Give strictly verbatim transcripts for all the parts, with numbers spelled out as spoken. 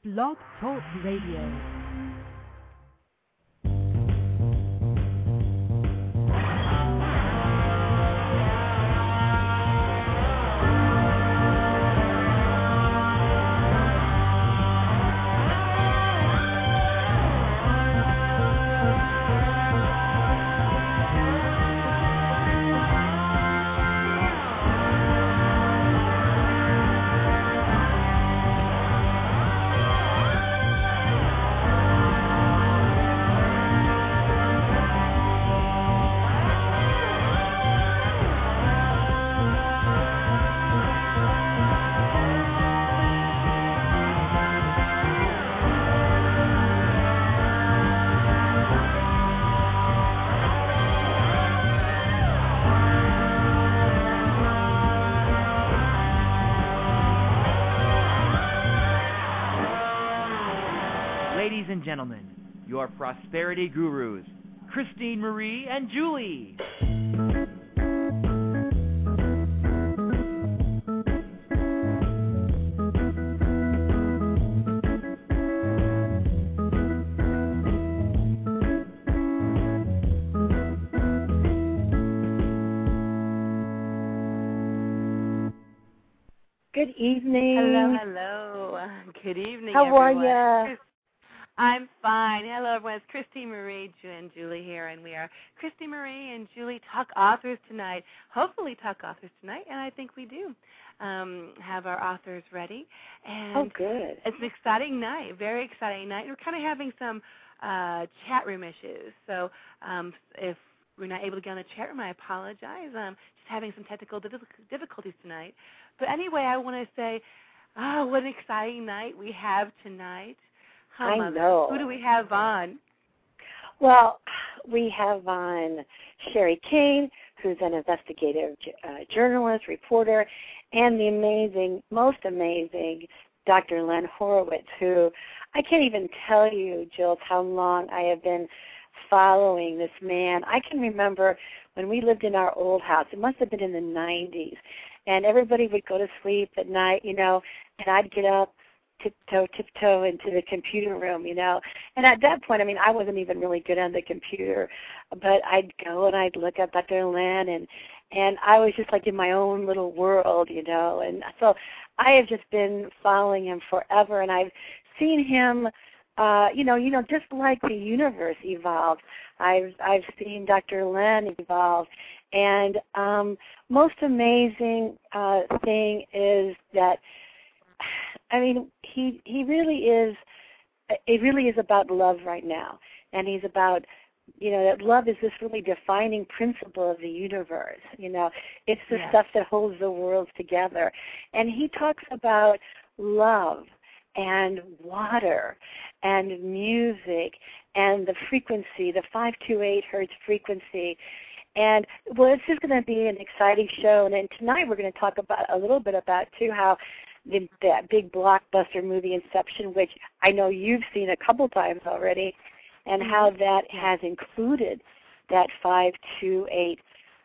Blog Talk Radio. Ladies and gentlemen, your prosperity gurus, Christine Marie and Julie. Good evening. Hello, hello. Good evening, How everyone. are you? I'm fine. Hello, everyone. It's Christy Marie and Julie here, and we are Christy Marie and Julie Talk Authors tonight. Hopefully talk authors tonight, and I think we do um, have our authors ready. And oh, good. It's an exciting night, very exciting night. We're kind of having some uh, chat room issues, so um, if we're not able to get on the chat room, I apologize. Um, just having some technical difficulties tonight. But anyway, I want to say, oh, what an exciting night we have tonight. Oh, I Mother. know. Who do we have on? Well, we have on Sherry Kane, who's an investigative uh, journalist, reporter, and the amazing, most amazing Doctor Len Horowitz, who I can't even tell you, Jill, how long I have been following this man. I can remember when we lived in our old house. It must have been in the nineties. And everybody would go to sleep at night, you know, and I'd get up, tiptoe, tiptoe into the computer room, you know. And at that point, I mean, I wasn't even really good on the computer, but I'd go and I'd look up Doctor Len, and and I was just like in my own little world, you know. And so I have just been following him forever, and I've seen him, uh, you know, you know, just like the universe evolved. I've I've seen Doctor Len evolve, and um, most amazing uh, thing is that, I mean, he he really is, it really is about love right now. And he's about, you know, that love is this really defining principle of the universe. You know, it's the Yes. stuff that holds the world together. And he talks about love and water and music and the frequency, the five two eight hertz frequency. And, well, it's just going to be an exciting show. And then tonight we're going to talk about a little bit about, too, how The, that big blockbuster movie Inception, which I know you've seen a couple times already, and Mm-hmm. how that has included that five two eight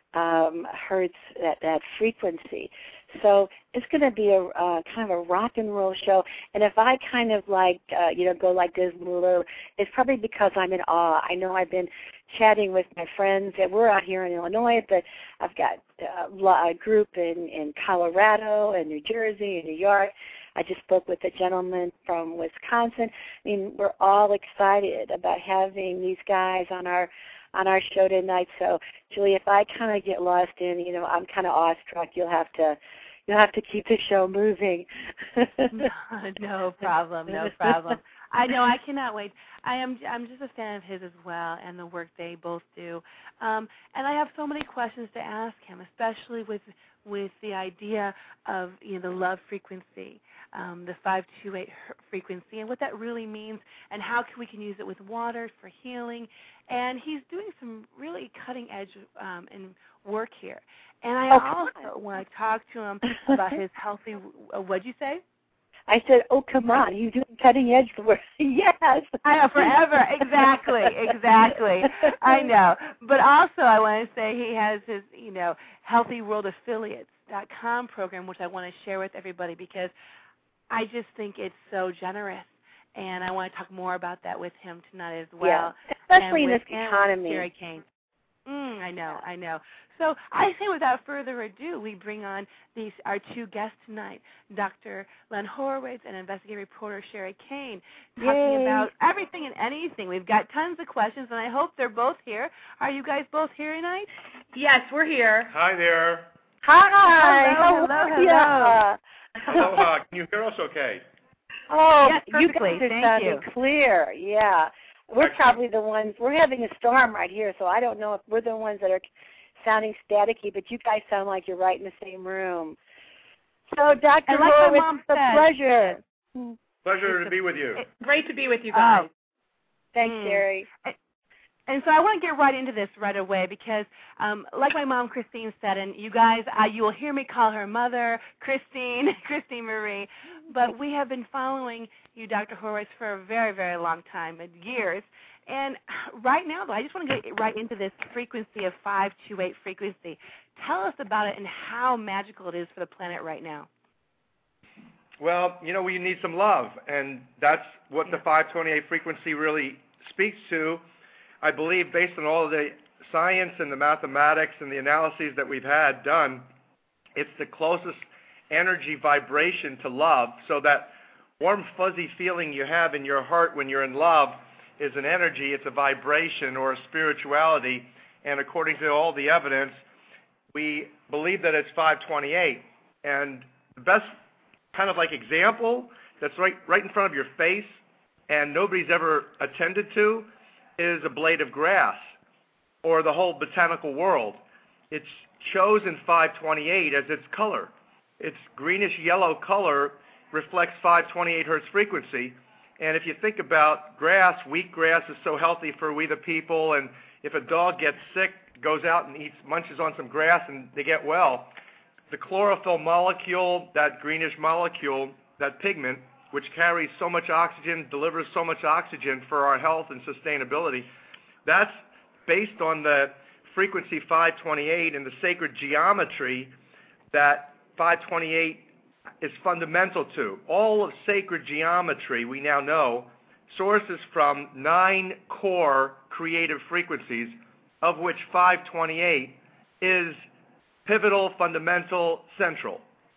um, hertz, that, that frequency. So it's going to be a uh, kind of a rock and roll show. And if I kind of like, uh, you know, go like this, it's probably because I'm in awe. I know I've been chatting with my friends, and we're out here in Illinois, but I've got uh, a group in, in Colorado and New Jersey and New York. I just spoke with a gentleman from Wisconsin. I mean, we're all excited about having these guys on our on our show tonight. So, Julie, if I kind of get lost in, you know, I'm kind of awestruck. You'll have to you'll have to keep the show moving. no, no problem, no problem. I know, I cannot wait. I am I'm just a fan of his as well, and the work they both do. Um, and I have so many questions to ask him, especially with with the idea of, you know, the love frequency, um, the five two eight frequency, and what that really means, and how can we can use it with water for healing. And he's doing some really cutting edge um, in work here. And I Oh, also want to talk to him about his healthy. Uh, what'd you say? I said, oh, come on, he's doing cutting edge work. Yes. I know, forever. Exactly, exactly. I know. But also I want to say he has his, you know, healthy world affiliates dot com program, which I want to share with everybody because I just think it's so generous. and I want to talk more about that with him tonight as well. Yeah, especially and in with, this economy. Sherry Kane. Mm, I know, I know. So I say without further ado, we bring on these our two guests tonight, Doctor Len Horowitz and investigative reporter Sherry Kane, talking Yay. about everything and anything. We've got tons of questions, and I hope they're both here. Are you guys both here tonight? Yes, we're here. Hi there. Hi. Hello, How hello, are ya? Aloha. Can you hear us okay? Oh, Yes, you perfectly. guys are Thank sounding you. clear. Yeah. We're Excellent. probably the ones, we're having a storm right here, so I don't know if we're the ones that are sounding staticky, but you guys sound like you're right in the same room. So, Doctor And like my Horowitz, mom it's a said- pleasure. Pleasure to be with you. Great to be with you guys. Oh. Thanks, Mm. Sherry. And so I want to get right into this right away because, um, like my mom, Christine, said, and you guys, uh, you will hear me call her mother, Christine, Christine Marie, but we have been following you, Doctor Horowitz, for a very, very long time, years. And right now, though, I just want to get right into this frequency of five two eight frequency. Tell us about it and how magical it is for the planet right now. Well, you know, we need some love, and that's what the five twenty-eight frequency really speaks to. I believe based on all of the science and the mathematics and the analyses that we've had done, it's the closest energy vibration to love, so that warm, fuzzy feeling you have in your heart when you're in love is an energy, it's a vibration or a spirituality, and according to all the evidence, we believe that it's five twenty-eight. And the best kind of like example that's right, right in front of your face and nobody's ever attended to is a blade of grass or the whole botanical world. It's chosen five twenty-eight as its color. Its greenish yellow color reflects five twenty-eight hertz frequency. And if you think about grass, wheat grass is so healthy for we the people, and if a dog gets sick, goes out and eats, munches on some grass and they get well, the chlorophyll molecule, that greenish molecule, that pigment, which carries so much oxygen, delivers so much oxygen for our health and sustainability, that's based on the frequency five twenty-eight and the sacred geometry that five twenty-eight is fundamental to. All of sacred geometry, we now know, sources from nine core creative frequencies, of which five twenty-eight is pivotal, fundamental, central.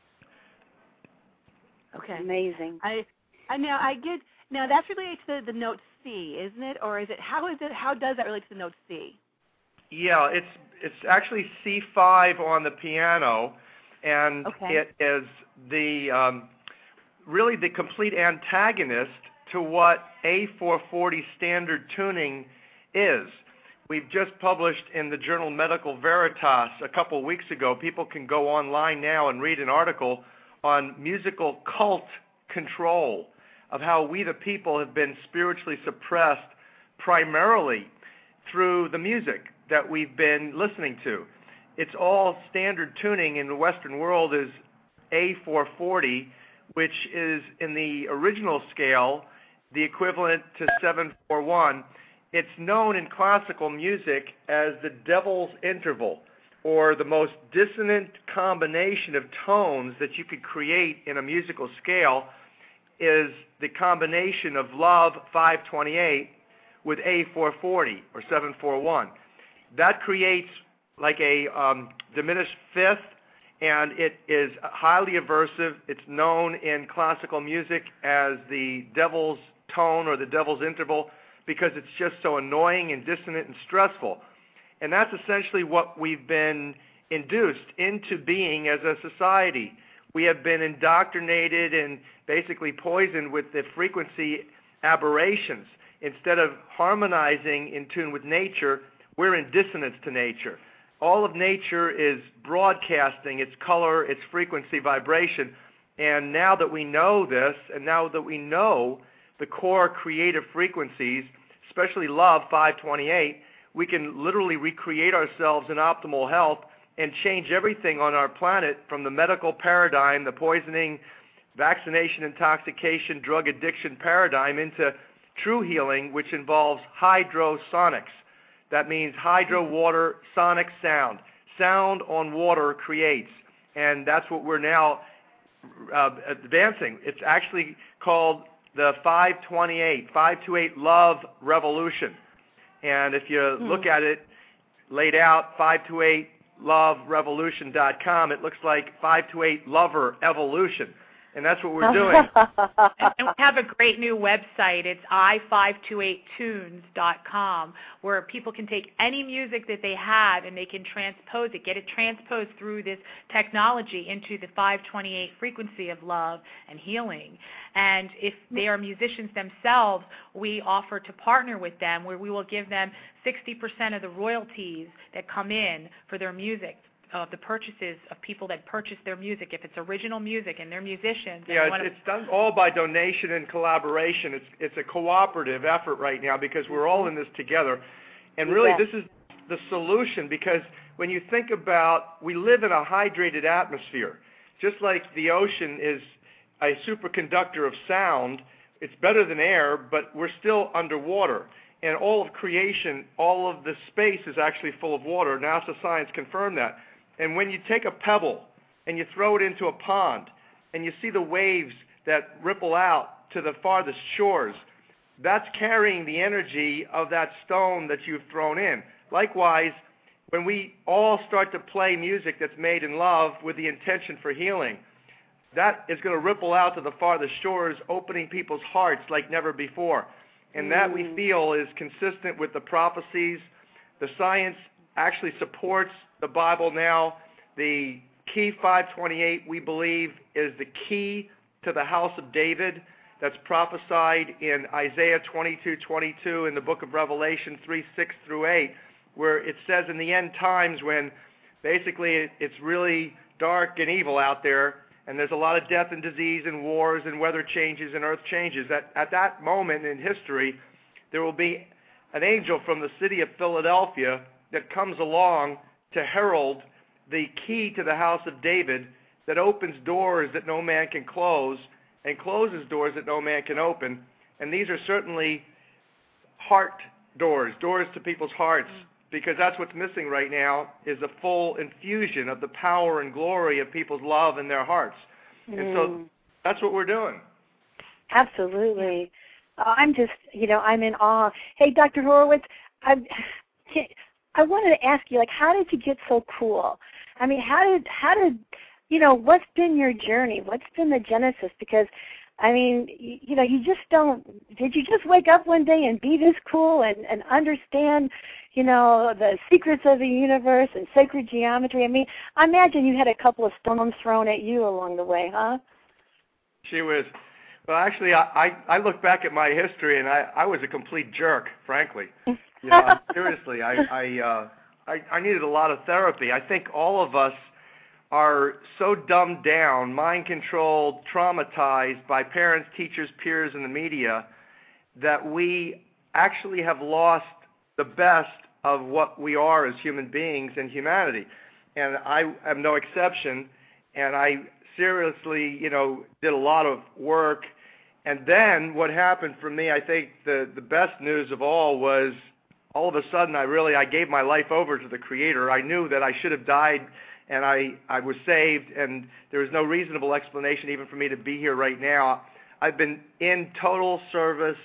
Okay. Amazing. I, I now I get now that's related to the, the note C, isn't it, or is it how is it how does that relate to the note C? Yeah, it's it's actually C five on the piano, and Okay. it is the um, really the complete antagonist to what A four forty standard tuning is. We've just published in the journal Medical Veritas a couple weeks ago. People can go online now and read an article on musical cult control, of how we the people have been spiritually suppressed primarily through the music that we've been listening to. It's all standard tuning in the Western world is A four forty, which is in the original scale the equivalent to seven four one. It's known in classical music as the devil's interval, or the most dissonant combination of tones that you could create in a musical scale is the combination of love five twenty-eight with A four forty or seven four one. That creates like a um, diminished fifth, and it is highly aversive. It's known in classical music as the devil's tone or the devil's interval because it's just so annoying and dissonant and stressful. And that's essentially what we've been induced into being as a society. We have been indoctrinated and basically poisoned with the frequency aberrations. Instead of harmonizing in tune with nature, we're in dissonance to nature. All of nature is broadcasting its color, its frequency, vibration. And now that we know this, and now that we know the core creative frequencies, especially love five twenty-eight, we can literally recreate ourselves in optimal health and change everything on our planet from the medical paradigm, the poisoning, vaccination, intoxication, drug addiction paradigm into true healing, which involves hydrosonics. That means hydro, water, sonic, sound. Sound on water creates, and that's what we're now uh, advancing. It's actually called the five twenty-eight, five twenty-eight Love Revolution. And if you hmm. look at it laid out, five twenty-eight love revolution dot com, it looks like five twenty-eight Lover Evolution. And that's what we're doing. And we have a great new website. It's i five two eight tunes dot com, where people can take any music that they have and they can transpose it, get it transposed through this technology into the five twenty-eight frequency of love and healing. And if they are musicians themselves, we offer to partner with them, where we will give them sixty percent of the royalties that come in for their music, of the purchases of people that purchase their music, if it's original music and they're musicians. Yeah, and it's, it's done all by donation and collaboration. It's it's a cooperative effort right now because we're all in this together. And really yeah. this is the solution, because when you think about, we live in a hydrated atmosphere. Just like the ocean is a superconductor of sound, it's better than air, but we're still underwater. And all of creation, all of the space is actually full of water. NASA science confirmed that. And when you take a pebble and you throw it into a pond and you see the waves that ripple out to the farthest shores, that's carrying the energy of that stone that you've thrown in. Likewise, when we all start to play music that's made in love with the intention for healing, that is going to ripple out to the farthest shores, opening people's hearts like never before. And that, we feel, is consistent with the prophecies. The science actually supports the Bible now. The key five twenty-eight, we believe, is the key to the house of David that's prophesied in Isaiah twenty-two twenty-two, in the book of Revelation three six through eight, where it says in the end times, when basically it's really dark and evil out there, and there's a lot of death and disease and wars and weather changes and earth changes, that at that moment in history, there will be an angel from the city of Philadelphia that comes along to herald the key to the house of David that opens doors that no man can close and closes doors that no man can open. And these are certainly heart doors, doors to people's hearts, because that's what's missing right now, is a full infusion of the power and glory of people's love in their hearts. Mm. And so that's what we're doing. Absolutely. I'm just, you know, I'm in awe. Hey, Doctor Horowitz, I, I wanted to ask you, like, how did you get so cool? I mean, how did, how did, you know, what's been your journey? What's been the genesis? Because, I mean, you, you know, you just don't, did you just wake up one day and be this cool and, and understand, you know, the secrets of the universe and sacred geometry? I mean, I imagine you had a couple of stones thrown at you along the way, huh? She was, well, actually, I, I, I look back at my history, and I, I was a complete jerk, frankly. You know, seriously, I, I, uh, I, I needed a lot of therapy. I think all of us are so dumbed down, mind-controlled, traumatized by parents, teachers, peers, and the media that we actually have lost the best of what we are as human beings and humanity. And I am no exception, and I seriously, you know, did a lot of work. And then what happened for me, I think the, the best news of all was all of a sudden I really, I gave my life over to the Creator. I knew that I should have died, and I, I was saved, and there was no reasonable explanation even for me to be here right now. I've been in total service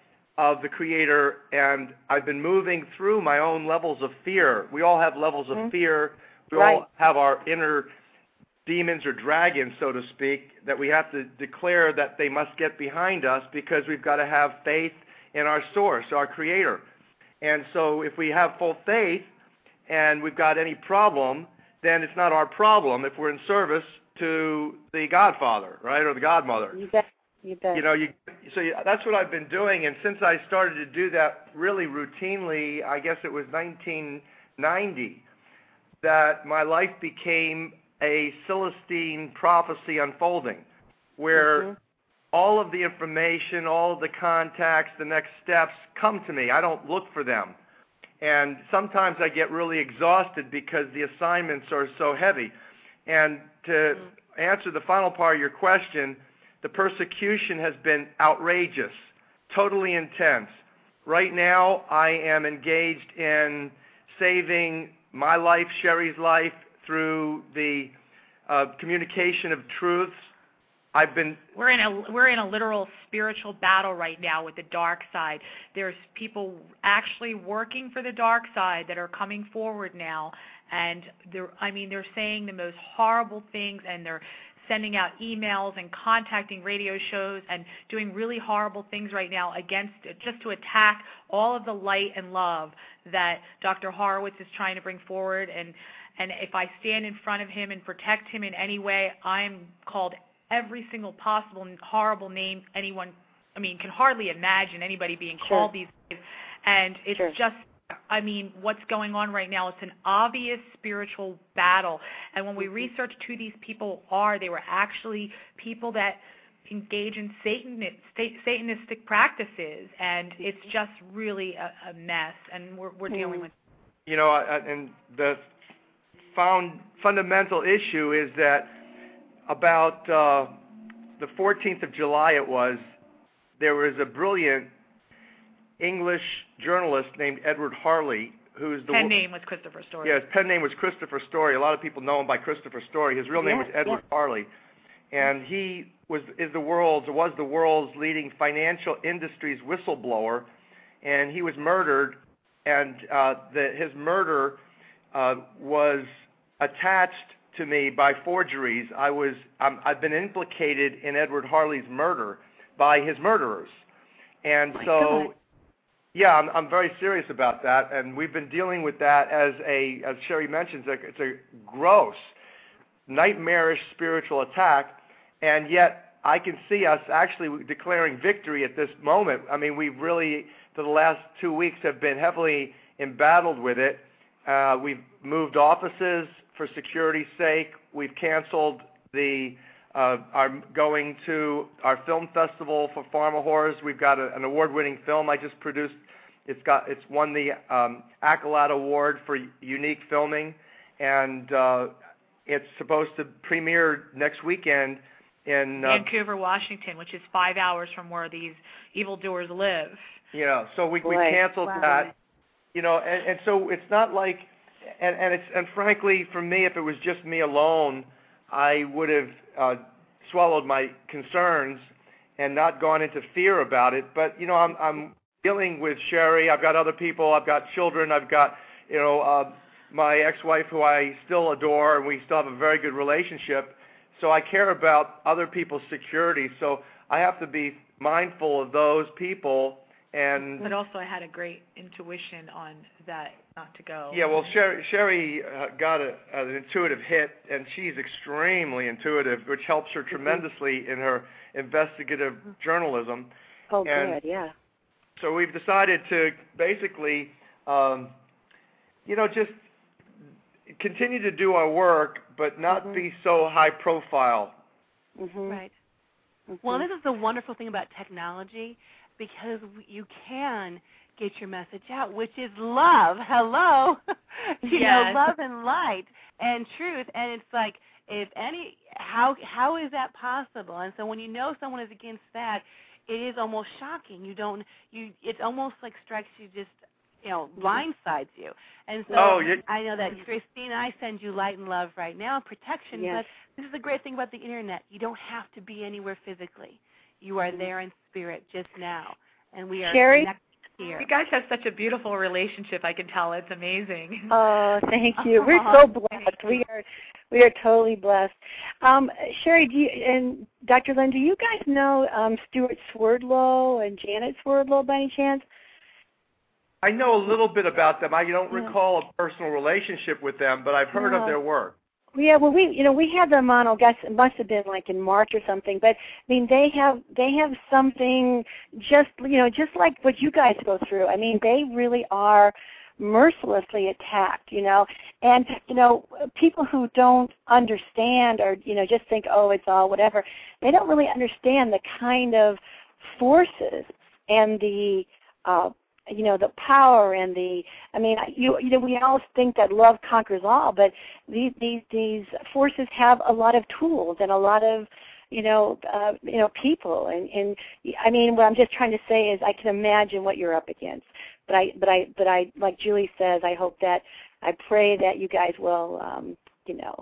of the Creator, and I've been moving through my own levels of fear. We all have levels of mm-hmm. fear. We right. all have our inner demons or dragons, so to speak, that we have to declare that they must get behind us, because we've got to have faith in our source, our Creator. And so if we have full faith and we've got any problem, then it's not our problem if we're in service to the Godfather, right, or the Godmother. You bet. You bet. You know, you, so you, that's what I've been doing, and since I started to do that really routinely, I guess it was nineteen ninety, that my life became a Celestine prophecy unfolding, where mm-hmm. all of the information, all of the contacts, the next steps come to me. I don't look for them. And sometimes I get really exhausted because the assignments are so heavy. And to mm-hmm. answer the final part of your question, the persecution has been outrageous, totally intense. Right now, I am engaged in saving my life, Sherry's life, through the uh, communication of truths I've been we're in a we're in a literal spiritual battle right now with the dark side. There's people actually working for the dark side that are coming forward now, and they're I mean they're saying the most horrible things, and they're sending out emails and contacting radio shows and doing really horrible things right now against just to attack all of the light and love that Doctor Horowitz is trying to bring forward. And and if I stand in front of him and protect him in any way, I'm called every single possible horrible name anyone, I mean, can hardly imagine anybody being Sure. called these days. And it's Sure. just, I mean, what's going on right now, it's an obvious spiritual battle. And when we researched who these people are, they were actually people that engage in Satan, Satanistic practices. And it's just really a, a mess, and we're, we're dealing with it. You know, and the found fundamental issue is that about uh, the fourteenth of July it was, there was a brilliant English journalist named Edward Harley, who's the pen name was Christopher Story. Yeah, his pen name was Christopher Story. A lot of people know him by Christopher Story. His real name Yeah, was Edward yeah. Harley, and he was is the world's was the world's leading financial industries whistleblower, and he was murdered, and uh, the, his murder uh, was attached to me by forgeries. I was um, I've been implicated in Edward Harley's murder by his murderers, and My so. God. Yeah, I'm, I'm very serious about that, and we've been dealing with that as a, as Sherry mentions, it's a gross, nightmarish spiritual attack, and yet I can see us actually declaring victory at this moment. I mean, we've really, for the last two weeks, have been heavily embattled with it. Uh, we've moved offices for security's sake. We've canceled the Uh, are going to our film festival for Pharma Horrors. We've got a, an award-winning film I just produced. It's got it's won the um, Accolade Award for unique filming, and uh, it's supposed to premiere next weekend in uh, Vancouver, Washington, which is five hours from where these evildoers live. You know, so we we Boy, canceled wow. that. You know, and, and so it's not like, and and it's and frankly, for me, if it was just me alone, I would have uh, swallowed my concerns and not gone into fear about it. But you know, I'm I'm dealing with Sherry. I've got other people. I've got children. I've got you know uh, my ex-wife, who I still adore, and we still have a very good relationship. So I care about other people's security. So I have to be mindful of those people. And But also I had a great intuition on that not to go. yeah, well, Sherry, Sherry uh, got a, an intuitive hit, and she's extremely intuitive, which helps her tremendously in her investigative journalism. Oh, And good, yeah. So we've decided to basically, um, you know, just continue to do our work, but not Mhm. be so high profile. Mhm. Right. Mhm. Well, this is the wonderful thing about technology, because you can get your message out, which is love. Hello. you Yes. know, love and light and truth. And it's like, if any, how how is that possible? And so when you know someone is against that, it is almost shocking. You don't, you, it almost like strikes you just, you know, blindsides you. And so Oh, you- I know that, Christine, I send you light and love right now, protection, Yes. but this is the great thing about the Internet. You don't have to be anywhere physically. You are there in spirit just now, and we are Sherry? connected here. You guys have such a beautiful relationship. I can tell. It's amazing. Oh, thank you. We're Aw, so blessed. We are, we are totally blessed. Um, Sherry, do you, and Doctor Lynn, do you guys know um, Stuart Swerdlow and Janet Swerdlow by any chance? I know a little bit about them. I don't Yeah. recall a personal relationship with them, but I've heard No. of their work. Yeah, well, we, you know, we had them on. I guess it must have been like in March or something. But I mean, they have they have something just, you know, just like what you guys go through. I mean, they really are mercilessly attacked, you know. And you know, people who don't understand or you know just think, oh, it's all whatever. They don't really understand the kind of forces and the uh, you know, the power and the, I mean, you, you know, we all think that love conquers all, but these, these, these forces have a lot of tools and a lot of, you know, uh, you know, people. And, and I mean, what I'm just trying to say is I can imagine what you're up against. But I, but I, but I, like Julie says, I hope that, I pray that you guys will, um, you know,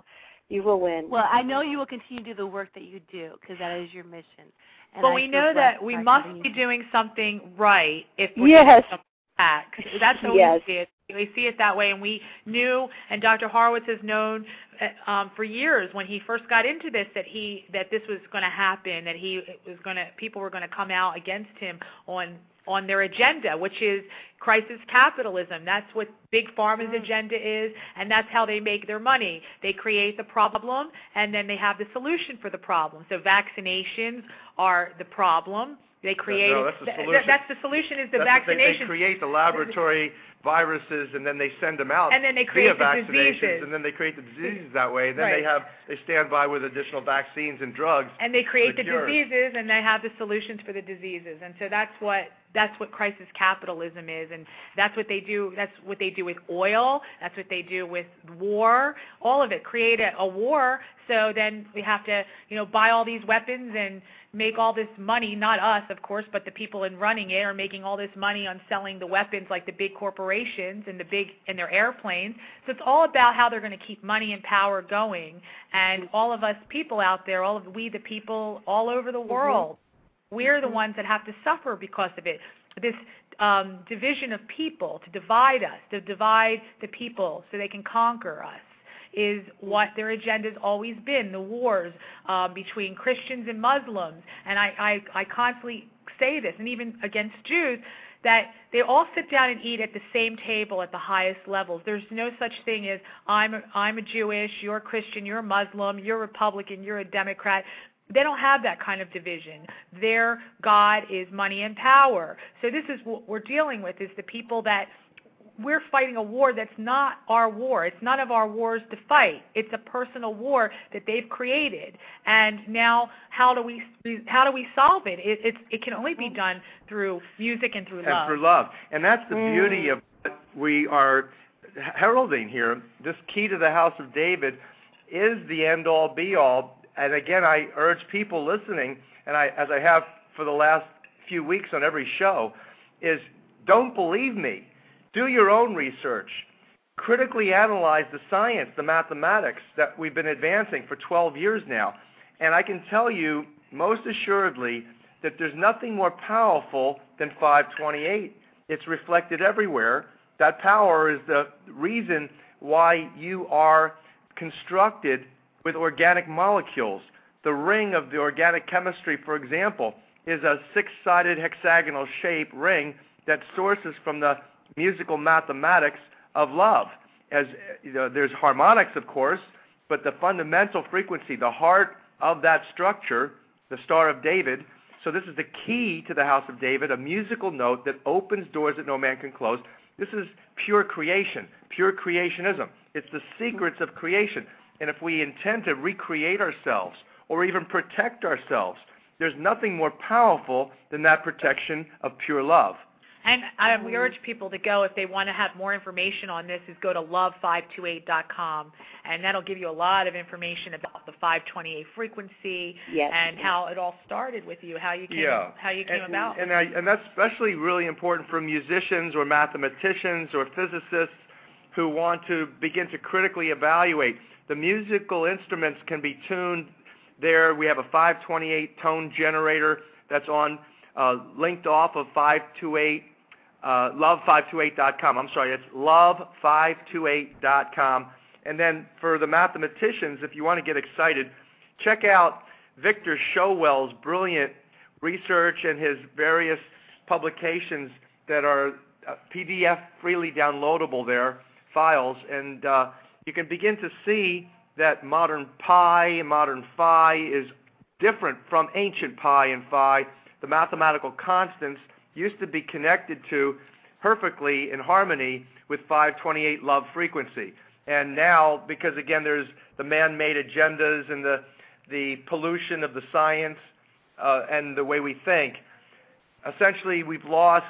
You will win. Well, I know you will continue to do the work that you do because that is your mission. And but I we feel know blessed that we by must having be you. doing something right if we're Yes. getting something back. That's how Yes. we see it. We see it that way, and we knew, and Doctor Horowitz has known uh, um, for years when he first got into this that he that this was going to happen, that he was going to people were going to come out against him on on their agenda, which is crisis capitalism. That's what Big Pharma's agenda is, and that's how they make their money. They create the problem, and then they have the solution for the problem. So vaccinations are the problem. They create no, that's the th- solution. that's the solution is the that's vaccination. The, they, they create the laboratory viruses, and then they send them out and then they via create the vaccinations, diseases. and then they create the diseases that way. And then right. they have they stand by with additional vaccines and drugs. And they create the cures. diseases, and they have the solutions for the diseases. And so that's what that's what crisis capitalism is, and that's what they do. That's what they do with oil. That's what they do with war. All of it. Create a, a war. So then we have to, you know, buy all these weapons and make all this money. Not us, of course, but the people in running it are making all this money on selling the weapons, like the big corporations and the big and their airplanes. So it's all about how they're going to keep money and power going. And all of us people out there, all of we the people all over the world, mm-hmm. we're the ones that have to suffer because of it. This um, division of people, to divide us, to divide the people so they can conquer us, is what their agenda's always been, the wars uh, between Christians and Muslims. And I, I, I constantly say this, and even against Jews, that they all sit down and eat at the same table at the highest levels. There's no such thing as I'm a, I'm a Jewish, you're a Christian, you're a Muslim, you're a Republican, you're a Democrat. They don't have that kind of division. Their God is money and power. So this is what we're dealing with, is the people that we're fighting a war that's not our war. It's none of our wars to fight. It's a personal war that they've created. And now, how do we how do we solve it? It it's, it can only be done through music and through and love. And through love. And that's the mm. beauty of what we are heralding here. This key to the house of David is the end-all, be-all. And again, I urge people listening, and I, as I have for the last few weeks on every show, is don't believe me. Do your own research. Critically analyze the science, the mathematics that we've been advancing for twelve years now. And I can tell you most assuredly that there's nothing more powerful than five twenty-eight. It's reflected everywhere. That power is the reason why you are constructed with organic molecules. The ring of the organic chemistry, for example, is a six-sided hexagonal shape ring that sources from the musical mathematics of love. As you know, there's harmonics, of course, but the fundamental frequency, the heart of that structure, the Star of David. So this is the key to the House of David, a musical note that opens doors that no man can close. This is pure creation, pure creationism. It's the secrets of creation. And if we intend to recreate ourselves or even protect ourselves, there's nothing more powerful than that protection of pure love. And I, we urge people to go, if they want to have more information on this, is go to love five two eight dot com, and that'll give you a lot of information about the five twenty-eight frequency yes. and how it all started with you, how you came, yeah. how you came and, about. And, I, and that's especially really important for musicians or mathematicians or physicists who want to begin to critically evaluate. The musical instruments can be tuned there. We have a five twenty-eight tone generator that's on uh, linked off of five twenty-eight. Uh, love five two eight dot com. I'm sorry, it's love five two eight dot com. And then for the mathematicians, if you want to get excited, check out Victor Showell's brilliant research and his various publications that are uh, P D F freely downloadable there, files. And uh, you can begin to see that modern pi and modern phi is different from ancient pi and phi. The mathematical constants used to be connected to perfectly in harmony with five twenty-eight love frequency. And now, because again there's the man-made agendas and the, the pollution of the science uh, and the way we think, essentially we've lost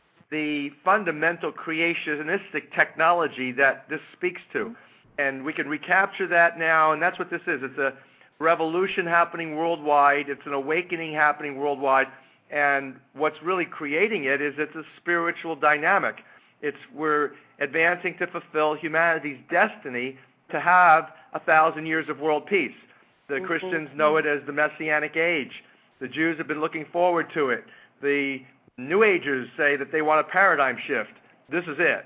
the fundamental creationistic technology that this speaks to. And we can recapture that now, and that's what this is. It's a revolution happening worldwide. It's an awakening happening worldwide. And what's really creating it is it's a spiritual dynamic. It's we're advancing to fulfill humanity's destiny to have a a thousand years of world peace. The mm-hmm. Christians know it as the Messianic Age. The Jews have been looking forward to it. The New Agers say that they want a paradigm shift. This is it.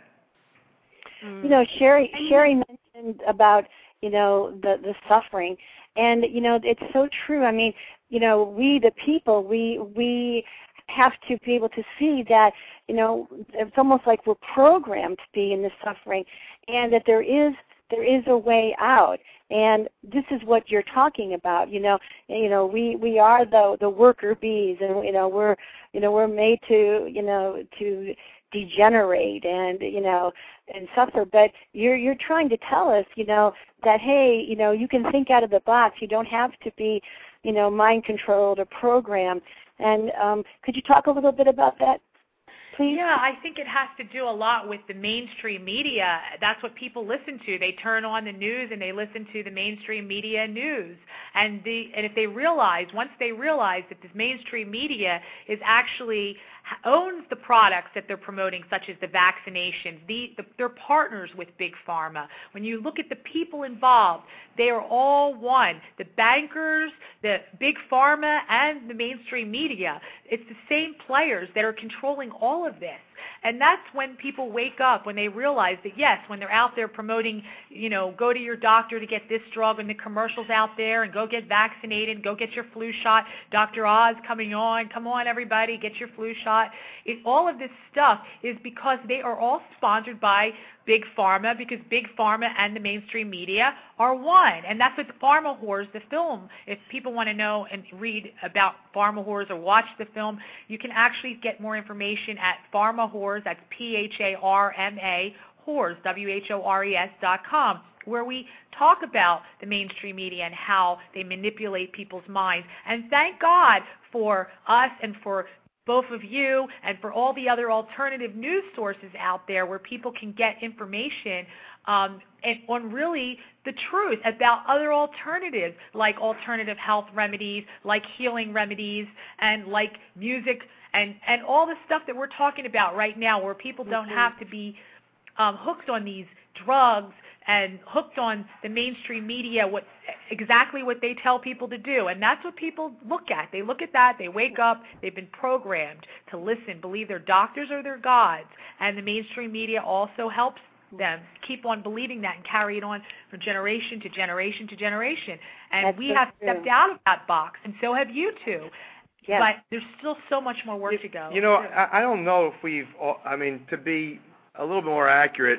You know, Sherry, Sherry mentioned about, you know, the, the suffering. And, you know, it's so true. I mean, you know, we, the people, we we have to be able to see that, you know, it's almost like we're programmed to be in the suffering, and that there is there is a way out. And this is what you're talking about. You know, you know, we, we are the the worker bees, and you know, we're you know we're made to you know to degenerate and you know and suffer. But you're you're trying to tell us, you know, that hey, you know, you can think out of the box. You don't have to be, you know, mind controlled or programmed. And um, could you talk a little bit about that, please? Yeah, I think it has to do a lot with the mainstream media. That's what people listen to. They turn on the news and they listen to the mainstream media news. And the and if they realize, once they realize that this mainstream media is actually owns the products that they're promoting, such as the vaccinations, the, the, they're partners with Big Pharma. When you look at the people involved, they are all one. The bankers, the Big Pharma, and the mainstream media. It's the same players that are controlling all of this. And that's when people wake up, when they realize that, yes, when they're out there promoting, you know, go to your doctor to get this drug, and the commercials out there, and go get vaccinated, go get your flu shot, Doctor Oz coming on, come on, everybody, get your flu shot. It, all of this stuff is because they are all sponsored by Big Pharma, because Big Pharma and the mainstream media are one. And that's what the Pharma Whores, the film, if people want to know and read about Pharma Whores or watch the film, you can actually get more information at Pharma Whores, that's P H A R M A, Whores, W H O R E S dot com, where we talk about the mainstream media and how they manipulate people's minds. And thank God for us and for both of you and for all the other alternative news sources out there where people can get information um, and on really the truth about other alternatives, like alternative health remedies, like healing remedies, and like music and, and all the stuff that we're talking about right now, where people don't mm-hmm. have to be um, hooked on these drugs and hooked on the mainstream media, what exactly what they tell people to do. And that's what people look at. They look at that, they wake up, they've been programmed to listen, believe their doctors are their gods. And the mainstream media also helps them keep on believing that and carry it on from generation to generation to generation. And that's we so have true. stepped out of that box, and so have you two. Yes. But there's still so much more work you, to go. You know, I, I don't know if we've, I mean, to be a little bit more accurate,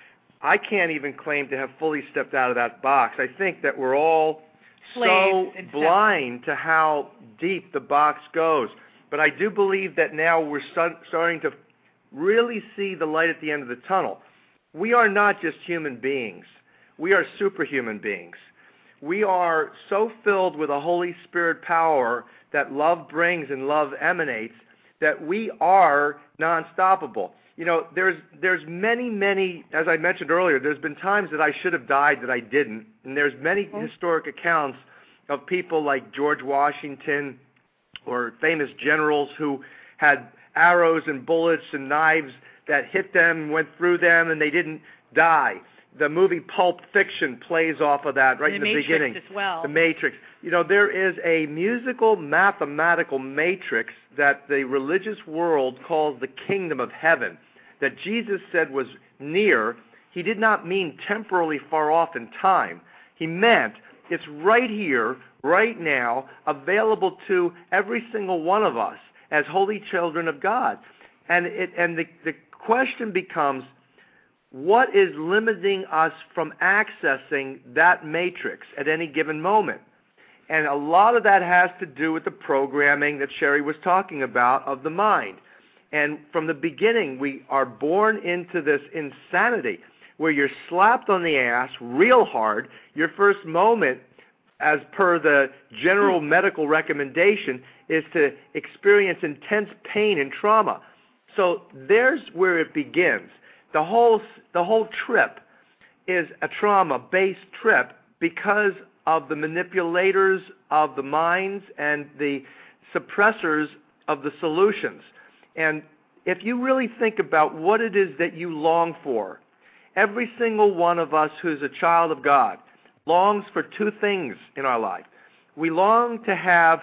I can't even claim to have fully stepped out of that box. I think that we're all so blind to how deep the box goes. But I do believe that now we're start, starting to really see the light at the end of the tunnel. We are not just human beings. We are superhuman beings. We are so filled with a Holy Spirit power that love brings and love emanates that we are non-stoppable. You know, there's there's many, many, as I mentioned earlier, there's been times that I should have died that I didn't. And there's many mm-hmm. historic accounts of people like George Washington or famous generals who had arrows and bullets and knives that hit them, went through them, and they didn't die. The movie Pulp Fiction plays off of that right the in the Matrix beginning. As well. The Matrix. You know, there is a musical, mathematical matrix that the religious world calls the kingdom of heaven, that Jesus said was near. He did not mean temporally far off in time. He meant it's right here, right now, available to every single one of us as holy children of God. And it, and the, the question becomes, what is limiting us from accessing that matrix at any given moment? And a lot of that has to do with the programming that Sherry was talking about of the mind. And from the beginning, we are born into this insanity where you're slapped on the ass real hard. Your first moment, as per the general medical recommendation, is to experience intense pain and trauma. So there's where it begins. The whole the whole trip is a trauma-based trip because of the manipulators of the minds and the suppressors of the solutions. And if you really think about what it is that you long for, every single one of us who's a child of God longs for two things in our life. We long to have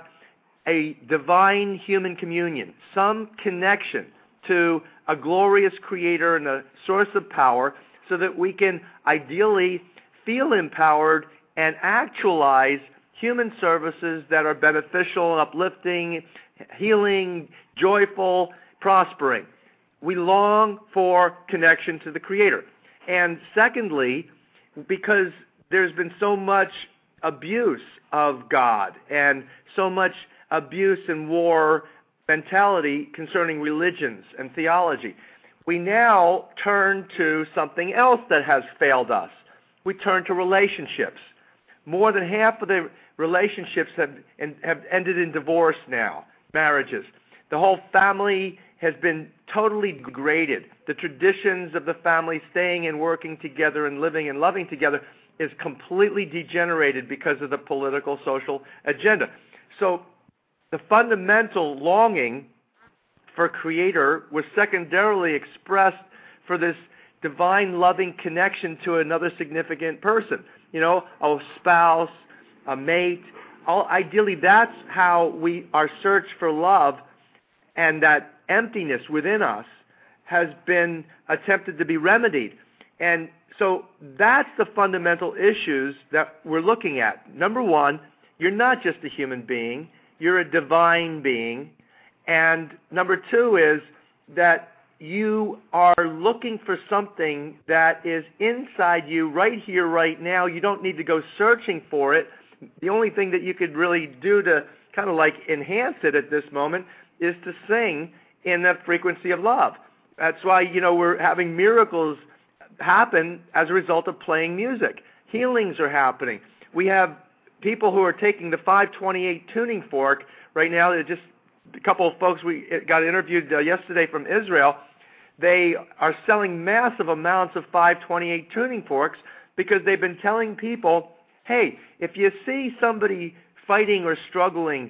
a divine human communion, some connection to a glorious creator and a source of power, so that we can ideally feel empowered and actualize human services that are beneficial, uplifting, healing, joyful, prospering. We long for connection to the Creator. And secondly, because there's been so much abuse of God and so much abuse and war mentality concerning religions and theology, we now turn to something else that has failed us. We turn to relationships. More than half of the relationships have, have ended in divorce now, marriages. The whole family has been totally degraded. The traditions of the family staying and working together and living and loving together is completely degenerated because of the political, social agenda. So the fundamental longing for Creator was secondarily expressed for this divine loving connection to another significant person. You know, a spouse, a mate. All, ideally, that's how we, our search for love and that emptiness within us has been attempted to be remedied. And so that's the fundamental issues that we're looking at. Number one, you're not just a human being, you're a divine being. And number two is that you are looking for something that is inside you right here, right now. You don't need to go searching for it. The only thing that you could really do to kind of like enhance it at this moment is to sing in that frequency of love. That's why, you know, we're having miracles happen as a result of playing music. Healings are happening. We have people who are taking the five twenty-eight tuning fork right now. They're just a couple of folks we got interviewed uh, yesterday from Israel. They are selling massive amounts of five twenty-eight tuning forks because they've been telling people, hey, if you see somebody fighting or struggling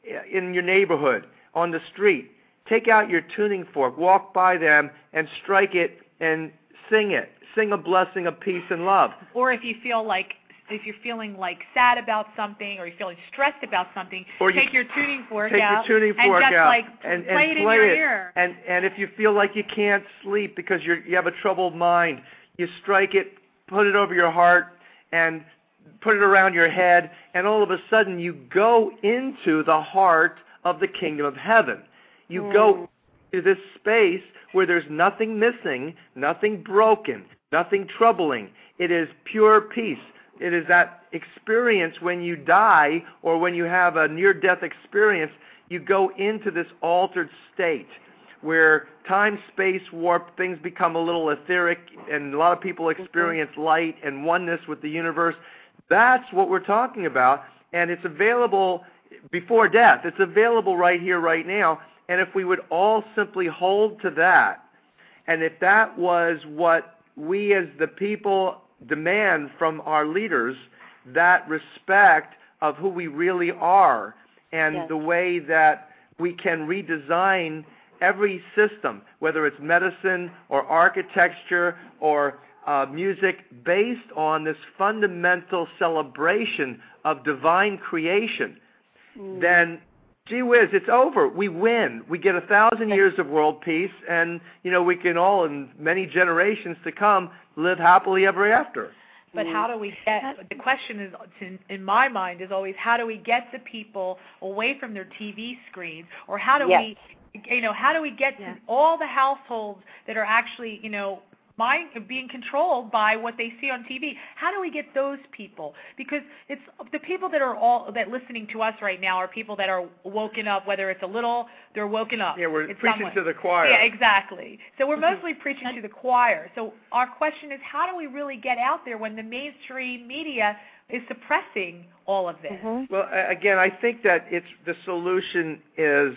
in your neighborhood, on the street, take out your tuning fork, walk by them, and strike it and sing it. Sing a blessing of peace and love. Or if you feel like, if you're feeling like sad about something, or you're feeling stressed about something, or take you, your tuning fork take out your tuning fork and just out like and, play and it play in your it. ear. And and if you feel like you can't sleep because you're you have a troubled mind, you strike it, put it over your heart, and put it around your head, and all of a sudden you go into the heart of the kingdom of heaven. You mm. go to this space where there's nothing missing, nothing broken, nothing troubling. It is pure peace. It is that experience when you die or when you have a near-death experience, you go into this altered state where time, space, warp, things become a little etheric, and a lot of people experience light and oneness with the universe. That's what we're talking about, and it's available before death. It's available right here, right now, and if we would all simply hold to that, and if that was what we as the people demand from our leaders, that respect of who we really are, and yes. the way that we can redesign every system, whether it's medicine or architecture or uh, music, based on this fundamental celebration of divine creation, mm. then, gee whiz, it's over. We win. We get a thousand years of world peace, and, you know, we can all, in many generations to come, live happily ever after. But how do we get, the question is, in my mind, is always how do we get the people away from their T V screens, or how do yes. we, you know, how do we get yeah. to all the households that are actually, you know, mind being controlled by what they see on T V? How do we get those people? Because it's the people that are all that listening to us right now are people that are woken up, whether it's a little, they're woken up. Yeah, we're it's preaching someone. to the choir. Yeah, exactly. So we're mostly preaching to the choir. So our question is, how do we really get out there when the mainstream media is suppressing all of this? Mm-hmm. Well, again, I think that it's the solution is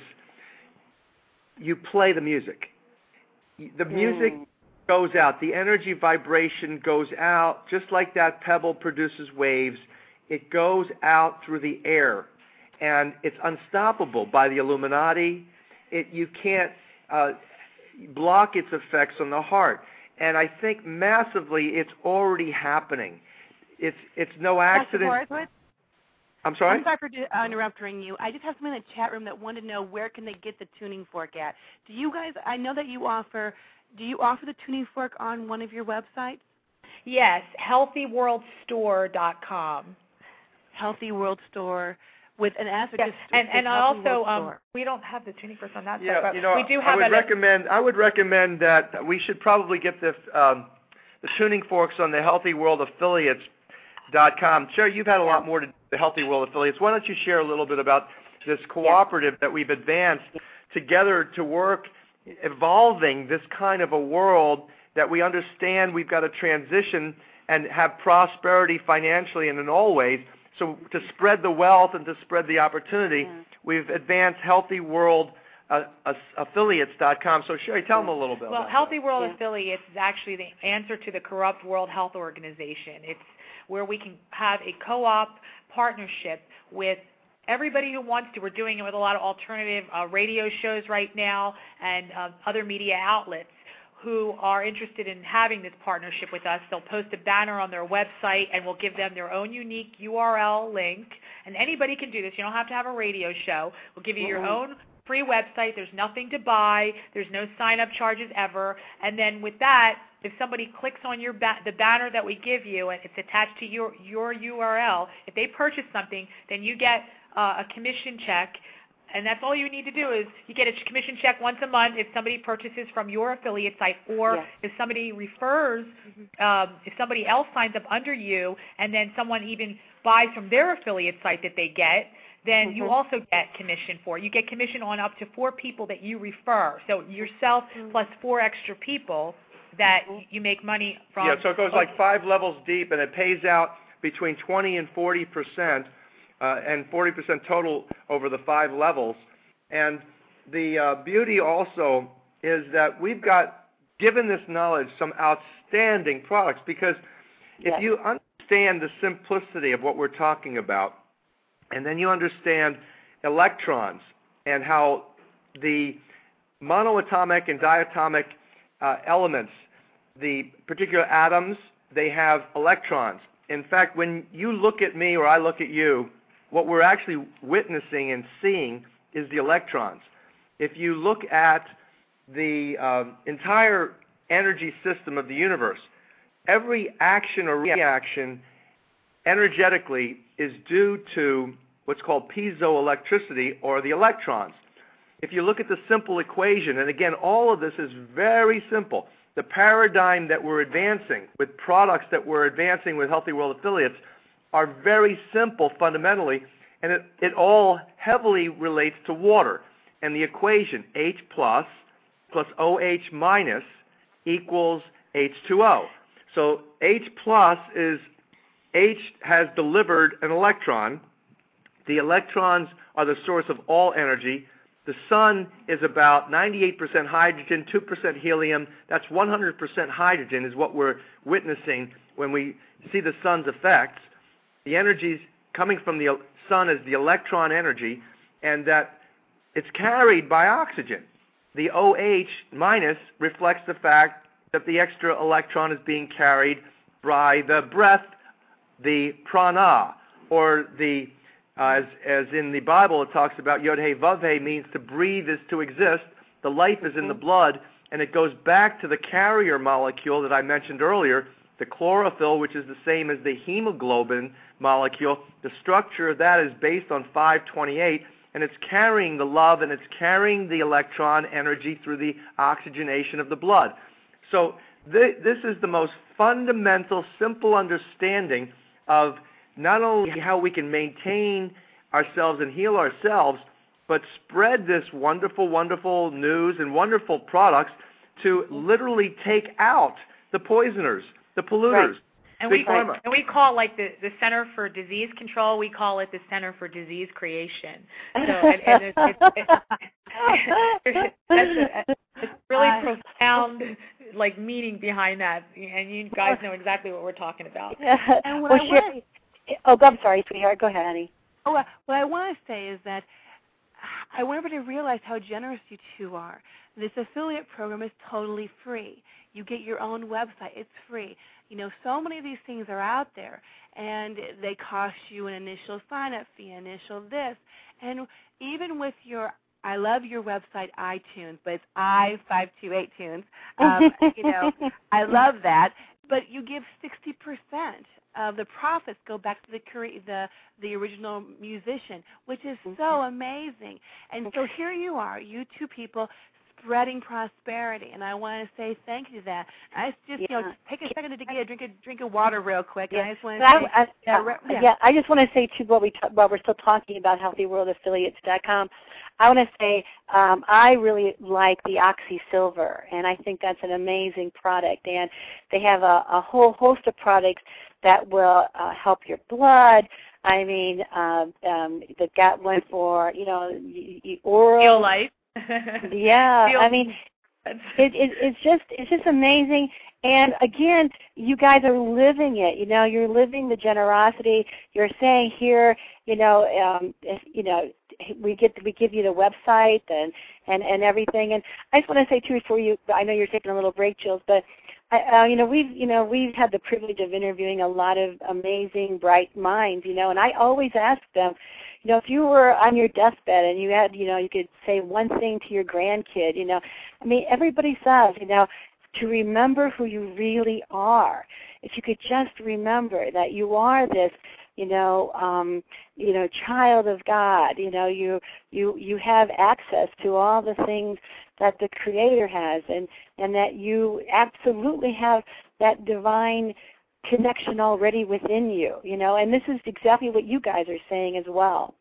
you play the music. The music mm. goes out. The energy vibration goes out, just like that pebble produces waves. It goes out through the air, and it's unstoppable by the Illuminati. It, you can't uh, block its effects on the heart. And I think massively it's already happening. it's it's no accident. Doctor Horowitz? I'm sorry? I'm sorry for uh, interrupting you. I just have someone in the chat room that wanted to know where can they get the tuning fork at. Do you guys, I know that you offer, do you offer the tuning fork on one of your websites? Yes, healthy world store dot com. Healthy World Store with an S. Yeah, just, and just and Healthy also, World um, Store. we don't have the tuning fork on that Yeah, side, but you know, we do I have would a recommend I would recommend that we should probably get the um, the tuning forks on the healthy world affiliates dot com. Sherry, you've had a lot more to do with the Healthy World Affiliates. Why don't you share a little bit about this cooperative that we've advanced together to work evolving this kind of a world that we understand we've got to transition and have prosperity financially and in all ways. So to spread the wealth and to spread the opportunity, Yeah. we've advanced healthy world affiliates dot com. So Sherry, tell them a little bit Well, about Healthy that. World Yeah. Affiliates is actually the answer to the corrupt World Health Organization. It's where we can have a co-op partnership with everybody who wants to. We're doing it with a lot of alternative uh, radio shows right now and uh, other media outlets who are interested in having this partnership with us. They'll post a banner on their website, and we'll give them their own unique U R L link. And anybody can do this. You don't have to have a radio show. We'll give you your own free website. There's nothing to buy. There's no sign-up charges ever. And then with that, if somebody clicks on your ba- the banner that we give you, and it's attached to your, your U R L, if they purchase something, then you get uh, a commission check. And that's all you need to do is you get a commission check once a month if somebody purchases from your affiliate site, or Yeah. if somebody refers, um, if somebody else signs up under you, and then someone even buys from their affiliate site that they get, then Mm-hmm. you also get commission for it. You get commission on up to four people that you refer. So yourself Mm-hmm. plus four extra people that Mhm. you make money from. Yeah, so it goes like five levels deep, and it pays out between twenty and forty percent, uh, and forty percent total over the five levels. And the uh, beauty also is that we've got, given this knowledge, some outstanding products, because if Yes. you understand the simplicity of what we're talking about, and then you understand electrons and how the monoatomic and diatomic uh, elements, the particular atoms, they have electrons. In fact, when you look at me or I look at you, what we're actually witnessing and seeing is the electrons. If you look at the um, entire energy system of the universe, every action or reaction energetically is due to what's called piezoelectricity, or the electrons. If you look at the simple equation, and again, all of this is very simple. The paradigm that we're advancing with products that we're advancing with Healthy World Affiliates are very simple fundamentally, and it, it all heavily relates to water. And the equation, H plus plus OH minus equals H two O. So H plus is H has delivered an electron. The electrons are the source of all energy. The sun is about ninety-eight percent hydrogen, two percent helium. That's one hundred percent hydrogen is what we're witnessing when we see the sun's effects. The energy coming from the sun is the electron energy, and that it's carried by oxygen. The OH minus reflects the fact that the extra electron is being carried by the breath, the prana, or the Uh, as, as in the Bible, it talks about Yod-Heh Vav-Heh means to breathe is to exist. The life is in the blood, and it goes back to the carrier molecule that I mentioned earlier, the chlorophyll, which is the same as the hemoglobin molecule. The structure of that is based on five twenty-eight, and it's carrying the love, and it's carrying the electron energy through the oxygenation of the blood. So th- this is the most fundamental, simple understanding of not only how we can maintain ourselves and heal ourselves, but spread this wonderful, wonderful news and wonderful products to literally take out the poisoners, the polluters. Right. And Big we, Pharma. and we call like the, the Center for Disease Control, we call it the Center for Disease Creation. So, and, and it's, it's, it's, that's a, it's really Uh, profound, like, meaning behind that, and you guys know exactly what we're talking about. And what well, I sure. want, Oh, I'm sorry, sweetheart. Go ahead, honey. oh, uh, what I want to say is that I want everybody to realize how generous you two are. This affiliate program is totally free. You get your own website. It's free. You know, so many of these things are out there, and they cost you an initial sign-up fee, initial this. And even with your, I love your website, iTunes, but it's I five two eight Tunes. Um, you know, I love that. But you give sixty percent of the profits go back to the the the original musician, which is so amazing. And so here you are, you two people spreading prosperity, and I want to say thank you to that. I just, yeah. you know, just take a second to get a drink of drink of water real quick. Yeah. And I just want to I, say, I, yeah, uh, yeah. yeah, I just want to say too, while we t- while we're still talking about healthy world affiliates dot com, I want to say um, I really like the Oxy Silver, and I think that's an amazing product. And they have a, a whole host of products that will uh, help your blood. I mean, um, um, they've got one for, you know, y- y- oral. Feel life. Yeah, Feel I mean, it, it, it's just it's just amazing. And again, you guys are living it. You know, you're living the generosity. You're saying here, you know, um, if, you know, we get we give you the website and, and, and everything. And I just want to say too, before you, I know you're taking a little break, Jules, but I, uh, you know, we've you know we've had the privilege of interviewing a lot of amazing, bright minds. You know, and I always ask them, you know, if you were on your deathbed and you had, you know, you could say one thing to your grandkid. You know, I mean, everybody says, you know, to remember who you really are. If you could just remember that you are this, you know, um, you know, child of God. You know, you you you have access to all the things that the Creator has, and and that you absolutely have that divine connection already within you. You know, and this is exactly what you guys are saying as well.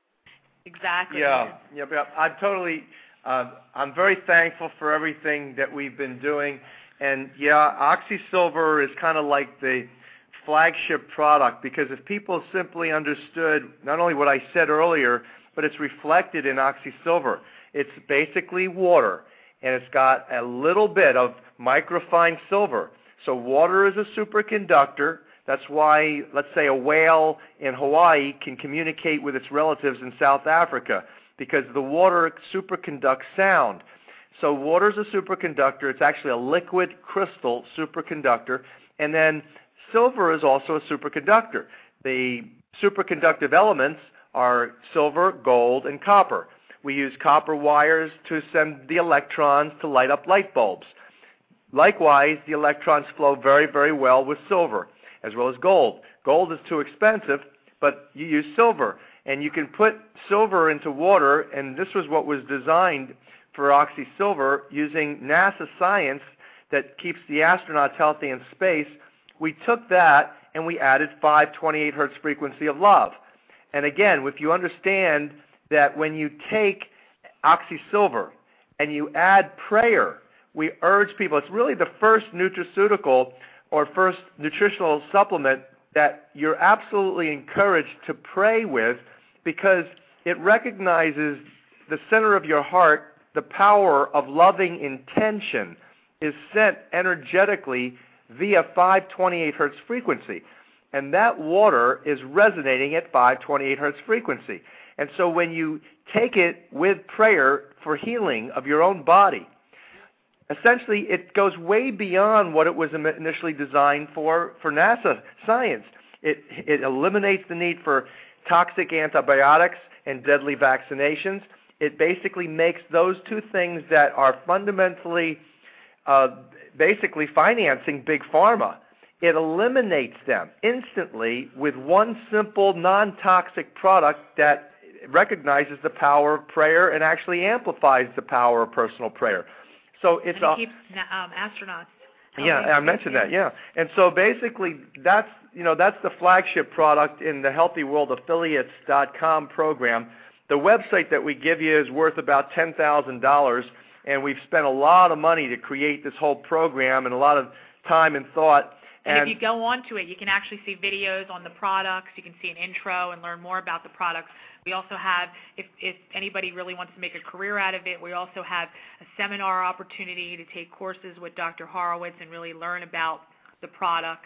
Exactly. Yeah, yeah, but I'm totally. Uh, I'm very thankful for everything that we've been doing, and yeah, Oxy Silver is kind of like the flagship product, because if people simply understood not only what I said earlier, but it's reflected in Oxy Silver. It's basically water, and it's got a little bit of microfine silver. So water is a superconductor. That's why, let's say, a whale in Hawaii can communicate with its relatives in South Africa, because the water superconducts sound. So water is a superconductor. It's actually a liquid crystal superconductor. And then silver is also a superconductor. The superconductive elements are silver, gold, and copper. We use copper wires to send the electrons to light up light bulbs. Likewise, the electrons flow very, very well with silver, as well as gold. Gold is too expensive, but you use silver. And you can put silver into water, and this was what was designed for Oxy Silver, using NASA science that keeps the astronauts healthy in space. We took that and we added five twenty-eight hertz frequency of love. And again, if you understand that when you take Oxy Silver and you add prayer, we urge people, it's really the first nutraceutical or first nutritional supplement that you're absolutely encouraged to pray with, because it recognizes the center of your heart, the power of loving intention is sent energetically via five twenty-eight hertz frequency. And that water is resonating at five twenty-eight hertz frequency. And so when you take it with prayer for healing of your own body, essentially it goes way beyond what it was initially designed for, for NASA science. It, it eliminates the need for toxic antibiotics and deadly vaccinations. It basically makes those two things that are fundamentally uh, basically financing Big Pharma. It eliminates them instantly with one simple non-toxic product that recognizes the power of prayer and actually amplifies the power of personal prayer. So it's and it a, keeps um, astronauts. Yeah, I mentioned that, yeah. And so basically that's, you know, that's the flagship product in the healthy world affiliates dot com program. The website that we give you is worth about ten thousand dollars, and we've spent a lot of money to create this whole program and a lot of time and thought. And, and if you go onto it, you can actually see videos on the products. You can see an intro and learn more about the products. We also have, if, if anybody really wants to make a career out of it, we also have a seminar opportunity to take courses with Doctor Horowitz and really learn about the products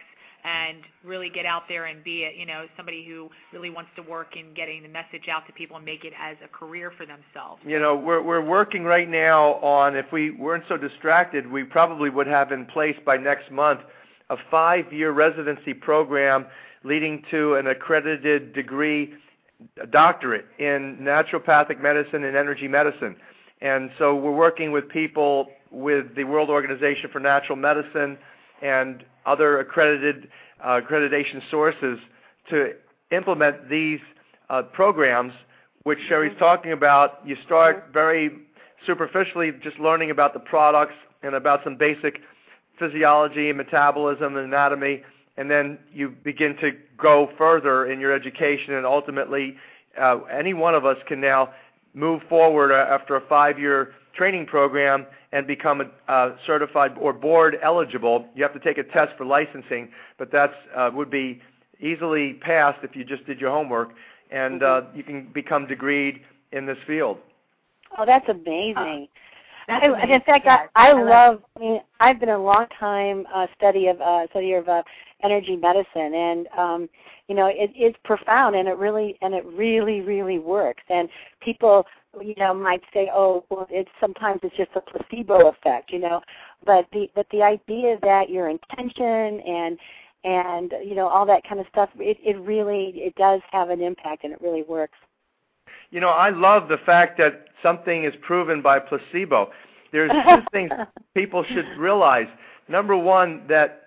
and really get out there and be, a, you know, somebody who really wants to work in getting the message out to people and make it as a career for themselves. You know, we're we're working right now on, if we weren't so distracted, we probably would have in place by next month a five-year residency program leading to an accredited degree, a doctorate in naturopathic medicine and energy medicine. And so we're working with people with the World Organization for Natural Medicine and other accredited uh, accreditation sources to implement these uh, programs, which Sherry's talking about. You start very superficially just learning about the products and about some basic physiology and metabolism and anatomy, and then you begin to go further in your education, and ultimately uh, any one of us can now move forward after a five-year training program and become a uh, certified or board eligible. You have to take a test for licensing, but that uh, would be easily passed if you just did your homework, and uh, you can become degreed in this field. Oh, that's amazing. Uh, that's I, amazing. in fact, yes. I, I, I love. I mean, I've been a long time uh, study of uh, study of uh, energy medicine, and um, you know, it, it's profound, and it really and it really really works. And people, you know, might say, oh, well, it's sometimes it's just a placebo effect, you know, but the but the idea that your intention and and you know all that kind of stuff, it, it really it does have an impact, and it really works. You know, I love the fact that something is proven by placebo. There's two things people should realize. Number one, that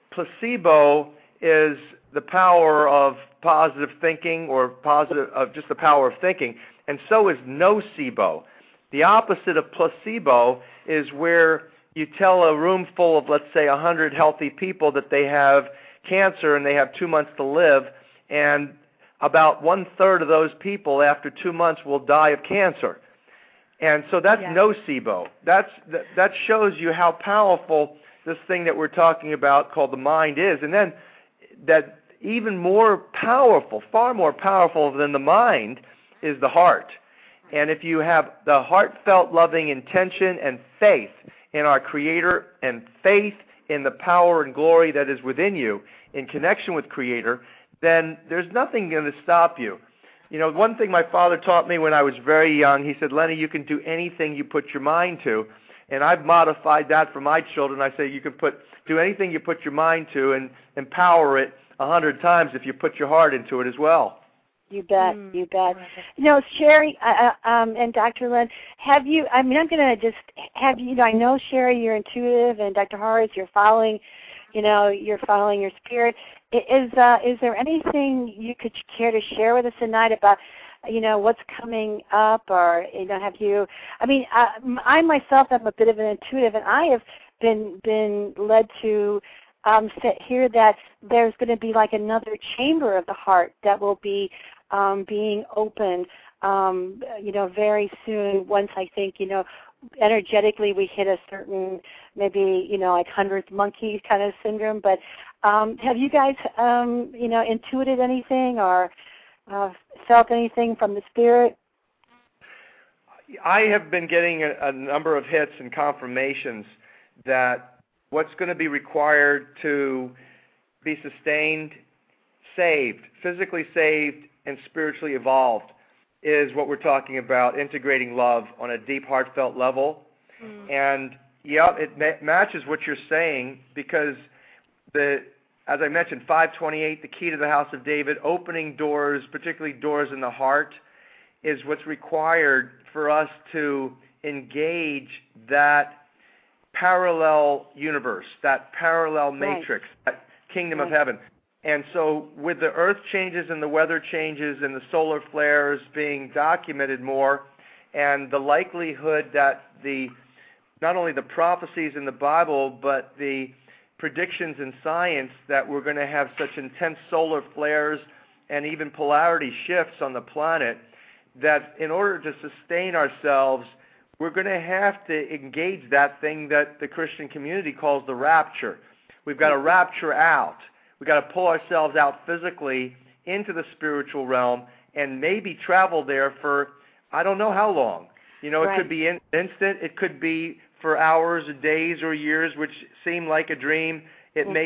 placebo is the power of positive thinking, or positive of just the power of thinking, and so is nocebo. The opposite of placebo is where you tell a room full of, let's say, one hundred healthy people that they have cancer and they have two months to live, and about one-third of those people after two months will die of cancer. And so that's yeah. nocebo. That's, that, that shows you how powerful this thing that we're talking about called the mind is. And then that even more powerful, far more powerful than the mind, is the heart. And if you have the heartfelt, loving intention and faith in our Creator and faith in the power and glory that is within you in connection with Creator, then there's nothing going to stop you. You know, one thing my father taught me when I was very young, he said, Lenny, you can do anything you put your mind to. And I've modified that for my children. I say you can put do anything you put your mind to and empower it a hundred times if you put your heart into it as well. You bet, mm, you bet. You know, Sherry uh, um, and Doctor Lynn, have you, I mean, I'm going to just have you, you know, I know, Sherry, you're intuitive, and Doctor Horowitz, you're following, you know, you're following your spirit. Is uh, is there anything you could care to share with us tonight about, you know, what's coming up, or, you know, have you, I mean, I, I myself am a bit of an intuitive, and I have been been led to um, hear that there's going to be like another chamber of the heart that will be um, being opened, um, you know, very soon, once I think, you know, energetically we hit a certain, maybe, you know, like hundredth monkey kind of syndrome. But um, have you guys, um, you know, intuited anything or uh, felt anything from the spirit? I have been getting a, a number of hits and confirmations that what's going to be required to be sustained, saved, physically saved, and spiritually evolved is what we're talking about, integrating love on a deep, heartfelt level. Mm. And, yeah, it ma- matches what you're saying, because, the, as I mentioned, five twenty-eight, the key to the house of David, opening doors, particularly doors in the heart, is what's required for us to engage that parallel universe, that parallel matrix, right. that kingdom right. of heaven. And so with the earth changes and the weather changes and the solar flares being documented more, and the likelihood that the not only the prophecies in the Bible, but the predictions in science that we're going to have such intense solar flares and even polarity shifts on the planet, that in order to sustain ourselves, we're going to have to engage that thing that the Christian community calls the rapture. We've got to rapture out. We've got to pull ourselves out physically into the spiritual realm and maybe travel there for I don't know how long. You know, it right. could be in, instant. It could be for hours or days or years, which seem like a dream. It mm-hmm. may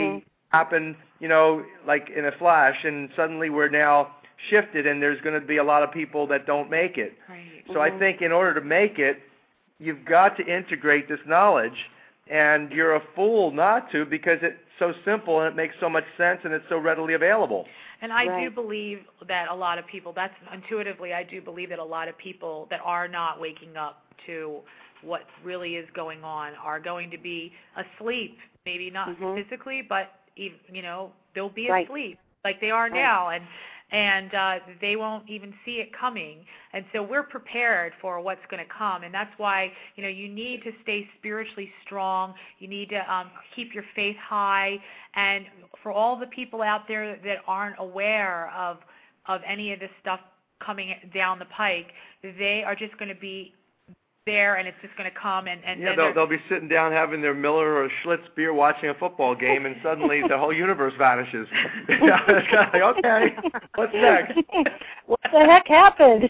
happen, you know, like in a flash, and suddenly we're now shifted, and there's going to be a lot of people that don't make it. Right. So I think in order to make it, you've got to integrate this knowledge, and you're a fool not to, because it's so simple and it makes so much sense and it's so readily available. And I Right. do believe that a lot of people, that's intuitively, I do believe that a lot of people that are not waking up to what really is going on are going to be asleep, maybe not Mhm. physically, but, ev- you know, they'll be Right. asleep like they are Right. now, and and uh, they won't even see it coming. And so we're prepared for what's going to come, and that's why, you know, you need to stay spiritually strong. You need to um, keep your faith high, and for all the people out there that aren't aware of of any of this stuff coming down the pike, they are just going to be there, and it's just going to come, and, and Yeah, then they'll, they're- they'll be sitting down having their Miller or Schlitz beer watching a football game, and suddenly the whole universe vanishes. Yeah, it's kind of like, okay, what's next? What the heck happened?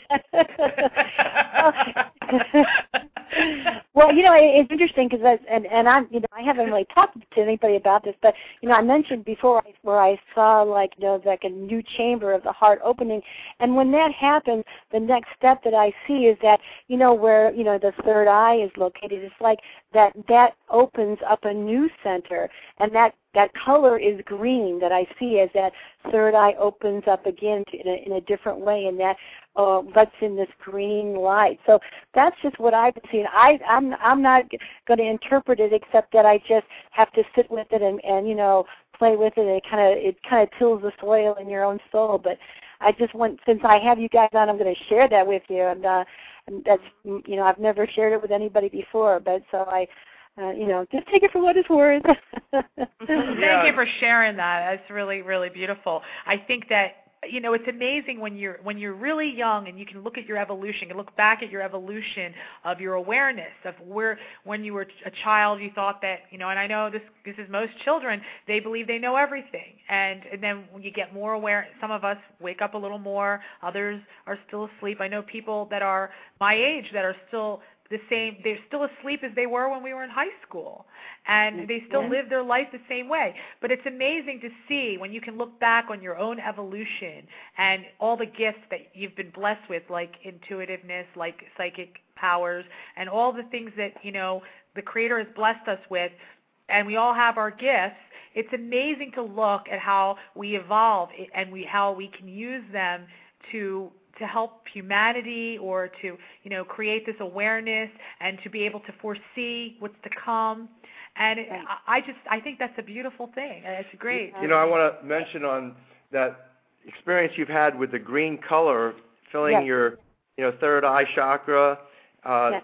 Well, you know, it, it's interesting because, and and I'm, you know, I haven't really talked to anybody about this, but you know, I mentioned before I, where I saw like, you know, like a new chamber of the heart opening, and when that happens, the next step that I see is that, you know, where, you know, the third eye is located, it's like that that opens up a new center, and that that color is green that I see as that third eye opens up again to, in, a, in a different way, and that uh, lets in this green light. So that's just what I've been seeing. I, I'm I'm not going to interpret it, except that I just have to sit with it and, and you know, play with it. And it kind of it kind of tills the soil in your own soul. But I just want, since I have you guys on, I'm going to share that with you, and, uh, and that's, you know, I've never shared it with anybody before, but so I. Uh, you know, just take it for what it's worth. Thank Yeah. you for sharing that. That's really, really beautiful. I think that, you know, it's amazing when you're when you're really young and you can look at your evolution, and look back at your evolution of your awareness of where, when you were a child, you thought that, you know, and I know this this is most children, they believe they know everything, and, and then when you get more aware, some of us wake up a little more, others are still asleep. I know people that are my age that are still the same, they're still asleep as they were when we were in high school, and they still Yeah. live their life the same way. But it's amazing to see when you can look back on your own evolution and all the gifts that you've been blessed with, like intuitiveness, like psychic powers, and all the things that, you know, the Creator has blessed us with, and we all have our gifts. It's amazing to look at how we evolve and we how we can use them to to help humanity, or to, you know, create this awareness and to be able to foresee what's to come. And it, Right. I I just I think that's a beautiful thing. And it's great. You know, I want to mention on that experience you've had with the green color filling Yes. your, you know, third eye chakra. Uh, Yes.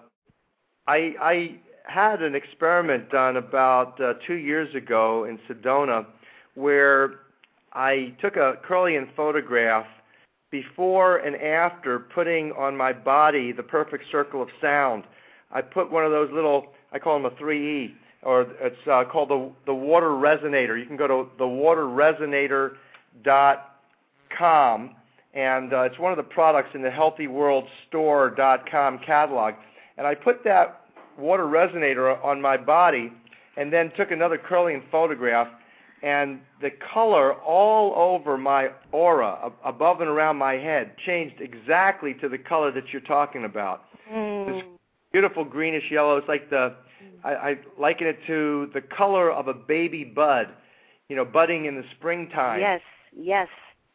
I I had an experiment done about uh, two years ago in Sedona, where I took a Kirlian photograph before and after putting on my body the perfect circle of sound. I put one of those little, I call them a three E, or it's uh, called the the water resonator. You can go to the water resonator dot com, and uh, it's one of the products in the healthy world store dot com catalog. And I put that water resonator on my body, and then took another Kirlian photograph, and the color all over my aura, ab- above and around my head, changed exactly to the color that you're talking about. Mm. This beautiful greenish yellow. It's like the, I, I liken it to the color of a baby bud, you know, budding in the springtime. Yes, yes.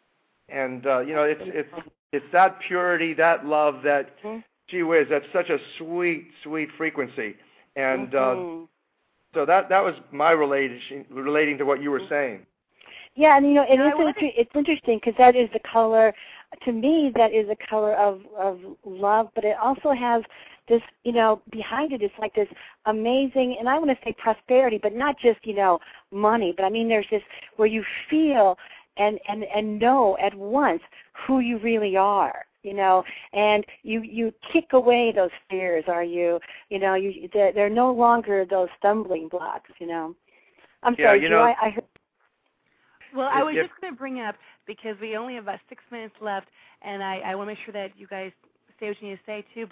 And uh, you know, it's it's it's that purity, that love, that Mm-hmm. gee whiz, that's such a sweet, sweet frequency. And Mhm. uh, so that that was my relation relating to what you were saying. Yeah, and you know, it No, I is wanna- inter- it's interesting because that is the color. To me, that is a color of of love, but it also has this, you know, behind it. It's like this amazing, and I want to say prosperity, but not just, you know, money. But I mean, there's this where you feel and and and know at once who you really are. You know, and you you kick away those fears. Are you? You know, you they're, they're no longer those stumbling blocks. You know. I'm Yeah, sorry, you Joe. know- I, I heard. Well, I was If- just going to bring up, because we only have about six minutes left, and I, I want to make sure that you guys say what you need to say, too, but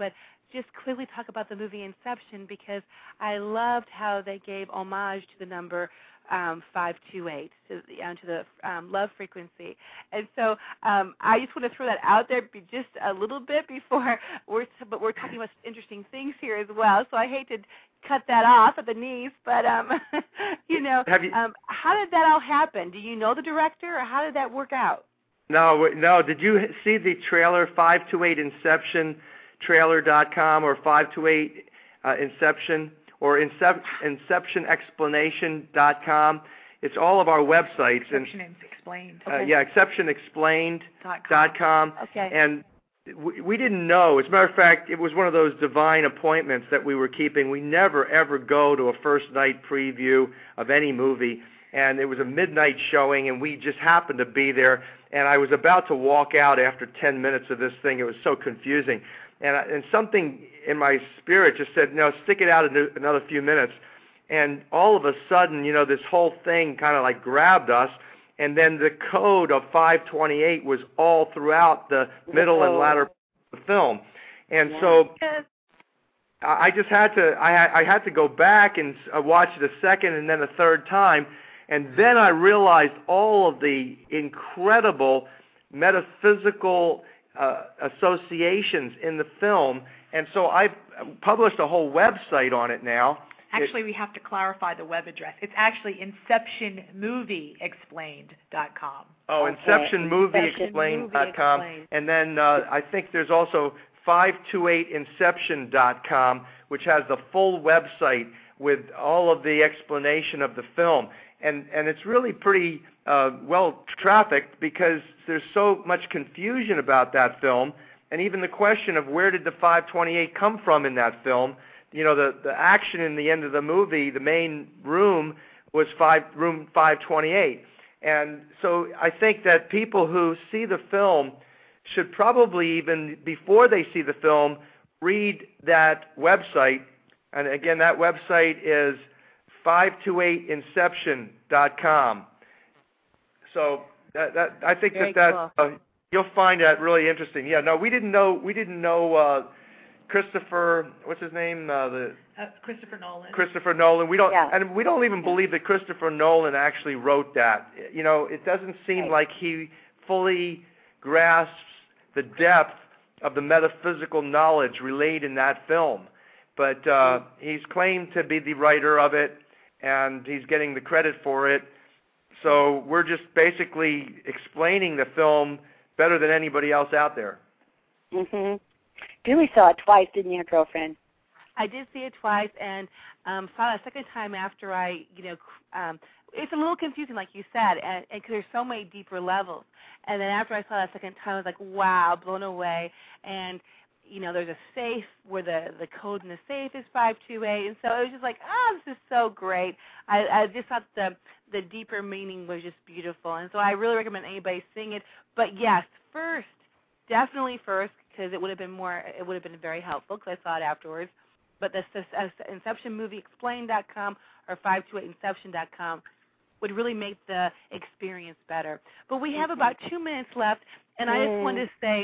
just quickly talk about the movie Inception, because I loved how they gave homage to the number um, five two eight, to the, uh, to the um, love frequency. And so um, I just want to throw that out there be just a little bit before we're, t- but we're talking about interesting things here as well. So I hate to cut that off at the knees, but um, you know, you, um, how did that all happen? Do you know the director, or how did that work out? No, no. Did you see the trailer, five two eight Inception trailer dot com or five two eight uh, Inception or Incep- Inception Explanation dot com? It's all of our websites. Inception and, Explained. Uh, yeah, Exception Explained dot com. Okay. And we, we didn't know. As a matter of fact, it was one of those divine appointments that we were keeping. We never, ever go to a first night preview of any movie. And it was a midnight showing, and we just happened to be there. And I was about to walk out after ten minutes of this thing. It was so confusing. And, I, and something in my spirit just said, no, stick it out another few minutes. And all of a sudden, you know, this whole thing kind of like grabbed us. And then the code of five twenty-eight was all throughout the middle and latter of the film. And yeah. so I just had to, I, I had to go back and watch it a second and then a third time. And then I realized all of the incredible metaphysical uh, associations in the film. And so I've published a whole website on it now. Actually, we have to clarify the web address. It's actually Inception Movie Explained dot com. Oh, okay. Inception Movie Explained dot com. And then uh, I think there's also five two eight Inception dot com, which has the full website with all of the explanation of the film. And and it's really pretty uh, well trafficked because there's so much confusion about that film, and even the question of where did the five twenty-eight come from in that film. You know, the, the action in the end of the movie, the main room was five, room five twenty-eight. And so I think that people who see the film should probably even, before they see the film, read that website. And again, that website is five two eight Inception dot com. So that, that I think Very that, that cool. uh, you'll find that really interesting. Yeah, no, we didn't know, we didn't know, uh, Christopher, what's his name? Uh, the uh, Christopher Nolan. Christopher Nolan. We don't, yeah. and we don't even believe that Christopher Nolan actually wrote that. You know, it doesn't seem right. like he fully grasps the depth of the metaphysical knowledge relayed in that film. But uh, he's claimed to be the writer of it, and he's getting the credit for it. So we're just basically explaining the film better than anybody else out there. Mhm. Julie saw it twice, didn't you, girlfriend? I did see it twice, and um, saw it a second time after I, you know, um, it's a little confusing, like you said, and because there's so many deeper levels. And then after I saw it a second time, I was like, wow, blown away. And you know, there's a safe where the the code in the safe is five two eight, and so it was just like, oh, this is so great. I, I just thought the the deeper meaning was just beautiful, and so I really recommend anybody seeing it. But yes, first, definitely first. Because it would have been more, it would have been very helpful because I saw it afterwards. But the uh, Inception Movie Explained dot com or five two eight Inception dot com would really make the experience better. But we have about two minutes left, and I just wanted to say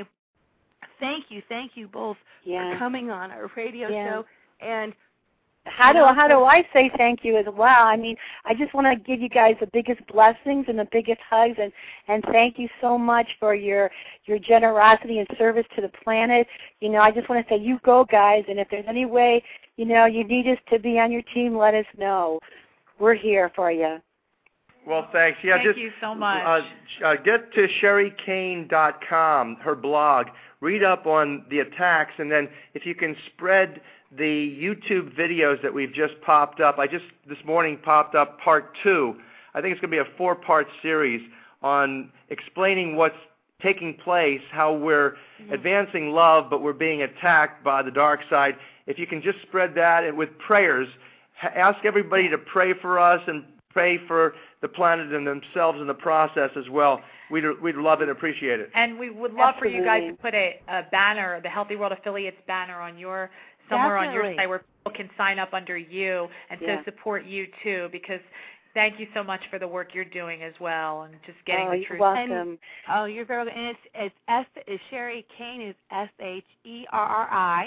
thank you, thank you both yeah. for coming on our radio yeah. show. And How do how do I say thank you as well? I mean, I just want to give you guys the biggest blessings and the biggest hugs, and, and thank you so much for your your generosity and service to the planet. You know, I just want to say, you go, guys, and if there's any way, you know, you need us to be on your team, let us know. We're here for you. Well, thanks. Yeah, Thank just, you so much. Uh, uh, get to Sherry Kane dot com, her blog. Read up on the attacks, and then if you can spread the YouTube videos that we've just popped up. I just this morning popped up part two. I think it's going to be a four-part series on explaining what's taking place, how we're mm-hmm. advancing love, but we're being attacked by the dark side. If you can just spread that and with prayers, ha- ask everybody to pray for us and pray for the planet and themselves in the process as well. We'd, we'd love it and appreciate it. And we would love Absolutely. for you guys to put a, a banner, the Healthy World Affiliates banner on your somewhere Definitely. on your site where people can sign up under you and yeah. so support you too, because thank you so much for the work you're doing as well and just getting oh, the you're truth. welcome. And, oh, you're very welcome. And it's it's S. It's Sherry Kane is S H E R R I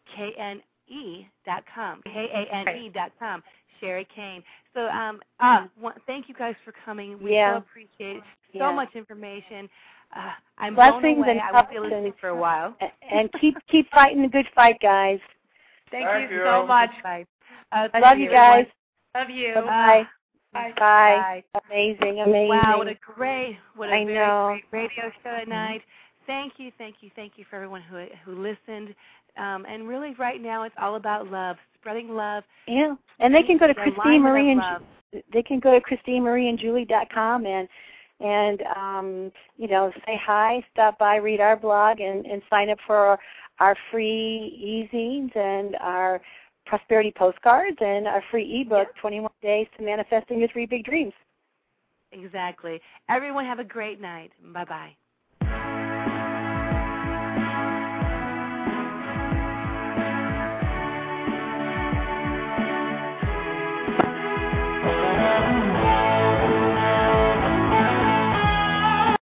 K N E dot com, K A N E dot com, Sherry Kane. So um, uh, one, thank you guys for coming. We yeah. so appreciate it. So yeah. much information. Uh, I'm Blessings blown away. and I won't be listening for a while. And keep keep fighting the good fight, guys. Thank, Thank you you. so much. Bye. Uh, Love you guys. Love you. Bye. Bye. Bye. Amazing, amazing. Wow, what a great, what a I very know. great radio show tonight. Thank you, thank you, thank you for everyone who who listened. Um, and really, right now, it's all about love, spreading love. Yeah, and they can go to The Christine Marie and love. they can go to Christine Marie and Julie dot com and and um, you know, say hi, stop by, read our blog, and, and sign up for our, our free e-zines and our prosperity postcards and our free ebook, Yeah. twenty-one days to Manifesting Your Three Big Dreams. Exactly. Everyone have a great night. Bye-bye.